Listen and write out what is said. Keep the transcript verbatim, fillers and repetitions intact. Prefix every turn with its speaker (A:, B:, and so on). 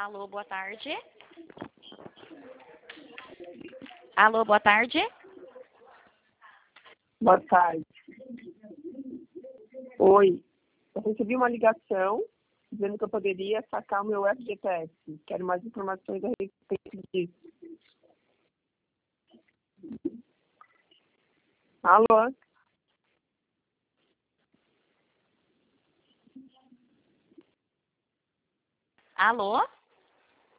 A: Alô, boa tarde. Alô, boa tarde.
B: Boa tarde. Oi, eu recebi uma ligação dizendo que eu poderia sacar o meu F G T S. Quero mais informações a respeito disso. Alô?
A: Alô?